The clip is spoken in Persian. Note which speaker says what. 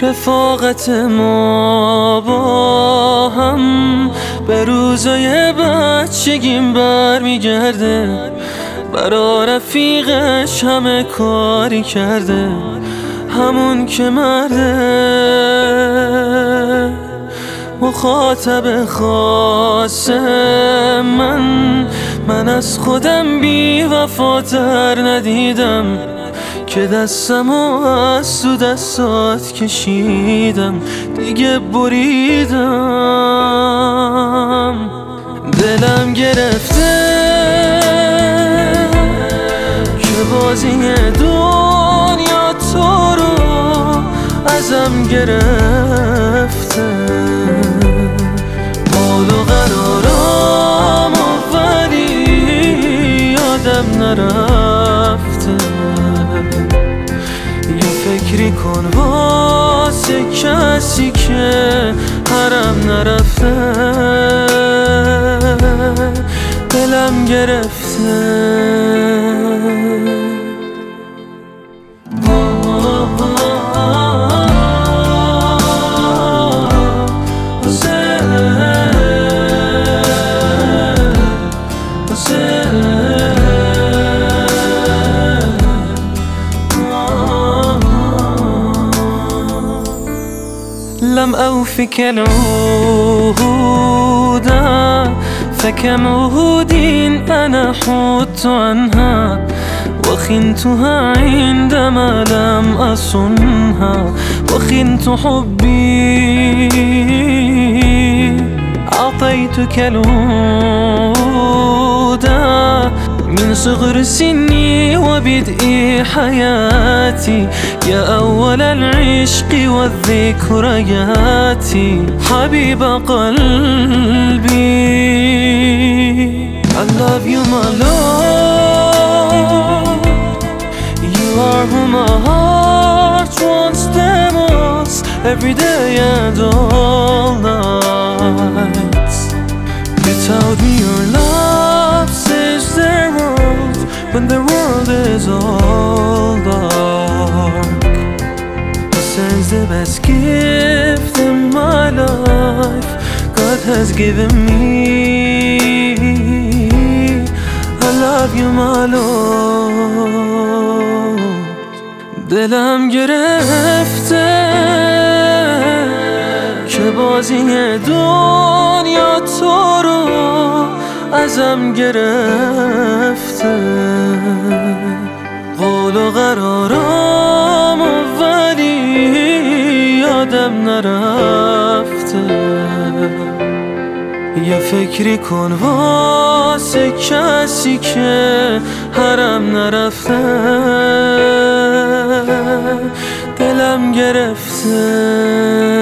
Speaker 1: رفاقت ما با هم به روزای بچگیم برمیگرده. برا رفیقش همه کاری کرده، همون که مرده. مخاطب خاص من از خودم بی وفاتر ندیدم، که دستمو از تو دستات کشیدم، دیگه بریدم. دلم گرفته که بازی دنیا تو رو ازم گرفته. حال و قرارم ولی یادم نرفته. یه فکری کن واسه کسی که حرم نرفته. دلم گرفته. لم أوفك العهود، فكم عهود أنا حدت عنها، وخنتها عندما لم أصنها، وخنت حبي. أعطيتك العهود من صغر سني وبدء حياتي، يا أول العشق والذكريات، حبيب قلبي. I love you my love, you are who my heart wants the most, every day and all night. Without me your love saves the world when the world is all dark. This is the best gift in my life God has given me. I love you my Lord. دلم گرفته که بازی دنیا تو رو ازم گرفته. قول و قرارم ولی یادم نرفته. یه فکری کن واسه کسی که حرم نرفته. دلم گرفته.